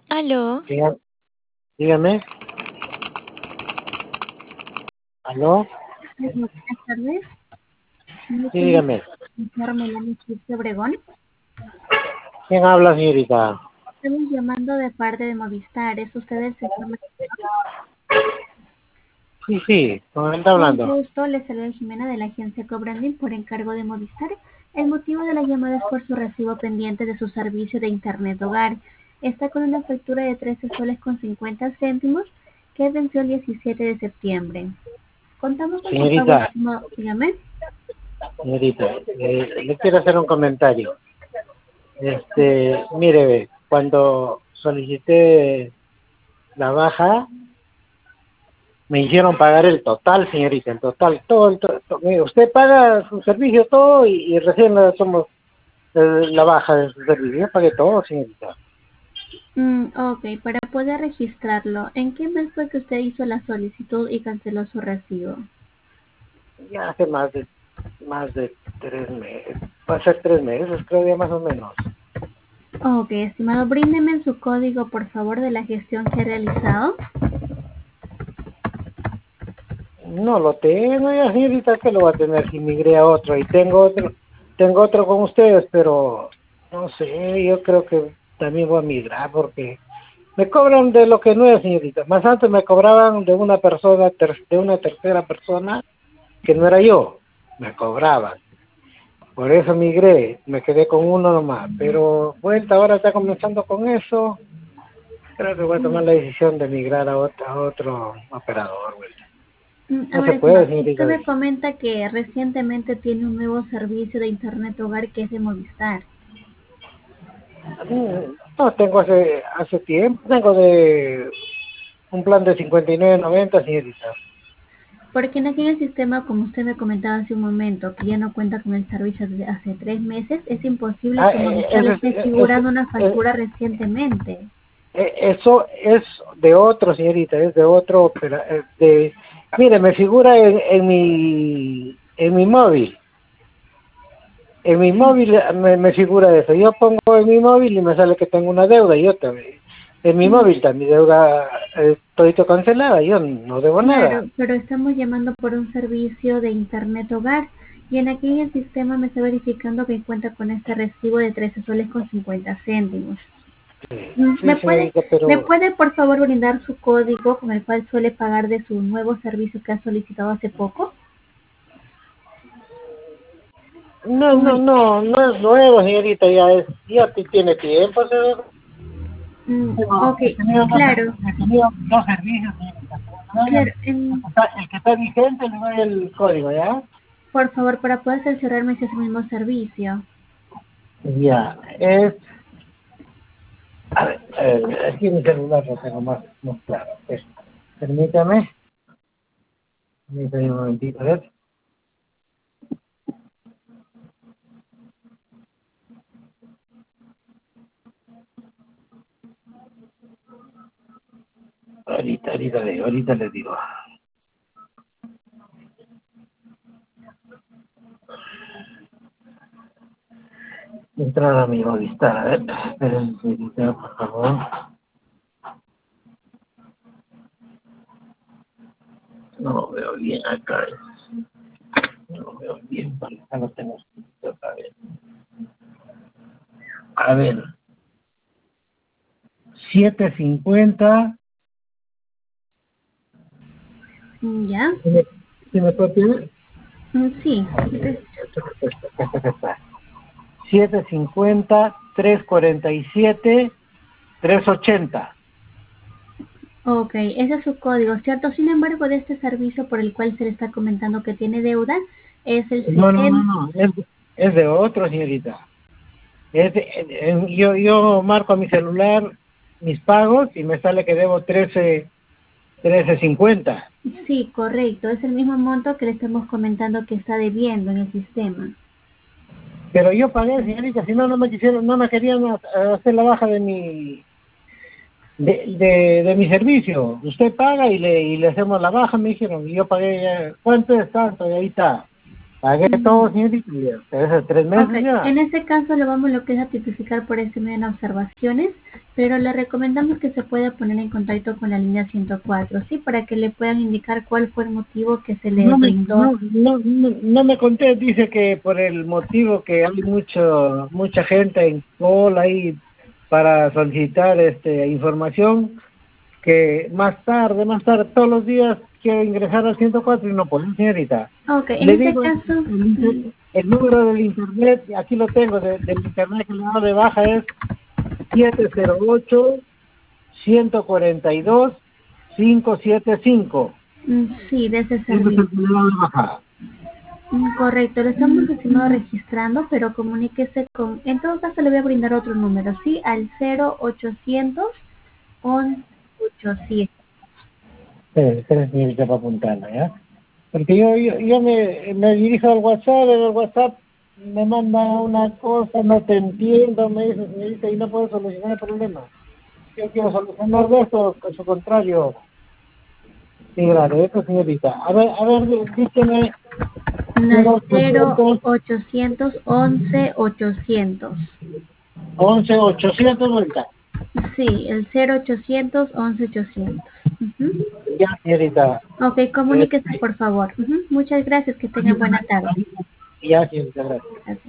Aló, Diga- Dígame, ¿aló? Buenas tardes. Me Sí, comunico dígame. con el señor Melanie Quirce Obregón. ¿Quién habla, señorita? Estamos llamando de parte de Movistar. ¿Es usted el señor? Sí, ¿con quién está Un hablando? gusto. Le saluda Jimena de la agencia Cobranding por encargo de Movistar. El motivo de la llamada es por su recibo pendiente de su servicio de Internet Hogar. Está con una factura de 13 soles con 50 céntimos que venció el 17 de septiembre. Contamos con su pago Señorita, estimado. Dígame. señorita, le quiero hacer un comentario. Mire, ve, cuando solicité la baja, me hicieron pagar el total, señorita, el total, todo, mire, usted paga su servicio todo y recién le somos la baja de su servicio. Yo pagué todo, señorita. Ok, para poder registrarlo, ¿en qué mes fue que usted hizo la solicitud y canceló su recibo? Ya hace más de 3 meses, va a ser 3 meses, creo ya más o menos. Ok, estimado, bríndeme su código, por favor, de la gestión que ha realizado. No lo tengo ya, señorita, que lo va a tener si migré a otro. Y tengo otro con ustedes, pero no sé, yo creo que también voy a migrar porque me cobran de lo que no es, señorita. Más antes me cobraban de una persona, de una tercera persona, que no era yo. Me cobraban. Por eso migré, me quedé con uno nomás. Pero vuelta, ahora está comenzando con eso. Creo que voy a tomar la decisión de migrar a otro operador, vuelta. A No ver, se puede, estimado, usted señorita. me comenta que recientemente tiene un nuevo servicio de Internet Hogar que es de Movistar. No, tengo hace tiempo, tengo de un plan de 59.90, señorita. Porque aquí en el sistema, como usted me comentaba hace un momento, que ya no cuenta con el servicio desde hace 3 meses, es imposible Ah, que Movistar le esté figurando una factura recientemente. eso es de otro, señorita, es de otro mire, me figura en mi móvil. En mi móvil me figura eso. Yo pongo en mi móvil y me sale que tengo una deuda. Yo también. En mi móvil está mi deuda todito cancelada. Yo no debo nada. Claro, pero estamos llamando por un servicio de Internet Hogar y en aquí en el sistema me está verificando que cuenta con este recibo de 13 soles con 50 céntimos. Sí, ¿Me puede, señorita, me pero puede por favor brindar su código con el cual suele pagar de su nuevo servicio que ha solicitado hace poco? no, Con no, el, no, no es nuevo, señorita. Ya tiene tiempo. ok, He tenido claro, dos servicios, señorita. Pero le doy claro. el que está vigente, le doy el código, ¿ya? Por favor, para poder cerciorarme si es el mismo servicio. Ya, a ver, aquí en mi celular lo tengo más claro. Permítame, permítame un momentito, a ver. Ahorita le digo. Entrar a mi Movistar, a ver. Esperen, señorita, por favor. No lo veo bien acá. No lo veo bien, porque acá lo tengo escrito otra vez. A ver, 750. ¿Ya? ¿Sí me puede pedir? Sí. Acá está. 750, 347, 380. Ok, ese es su código, ¿cierto? Sin embargo, de este servicio por el cual se le está comentando que tiene deuda, es el No, no, no, 70. no. Es de otro, señorita. Yo marco a mi celular mis pagos y me sale que debo 13.50. Sí, correcto, es el mismo monto que le estamos comentando que está debiendo en el sistema. Pero yo pagué, señorita, si no, no me querían hacer la baja de mi servicio. Usted paga y le hacemos la baja, me dijeron, y yo pagué, ¿cuánto es tanto? Y ahí está. Pagué todo, señorita, ya. Hace 3 meses Ok, ya. en este caso lo vamos lo que es a tipificar por este medio en observaciones, pero le recomendamos que se pueda poner en contacto con la línea 104, ¿sí? Para que le puedan indicar cuál fue el motivo que se le No me, brindó. no me conté, dice que por el motivo que hay mucha gente en cola ahí para solicitar información, que más tarde, todos los días quiero ingresar al 104 y no puedo, señorita. Ok, en Le este digo, caso, el número del internet, aquí lo tengo, del internet que le he dado de baja es 708-142-575. sí, de ese Ese es el servicio. que le he dado de baja. Correcto, lo estamos estimado registrando, pero comuníquese con, en todo caso le voy a brindar otro número, ¿sí? Al 0800 1187. Espera, señorita, para apuntarla, ¿ya? Porque yo me dirijo al WhatsApp, en el WhatsApp me manda una cosa, no te entiendo, me dice, y no puedo solucionar el problema. Yo quiero solucionar de esto, por su contrario. Sí, gracias, esto, señorita. A ver, dígame, No, 0800 0800 11 800. 11 800 vuelta. Sí, el 0800 11 800. Ujú. Ya, señorita. Ok, comuníquese por favor. Ujú. Muchas gracias, que tengan buena tarde. Ya, señorita, gracias. Gracias.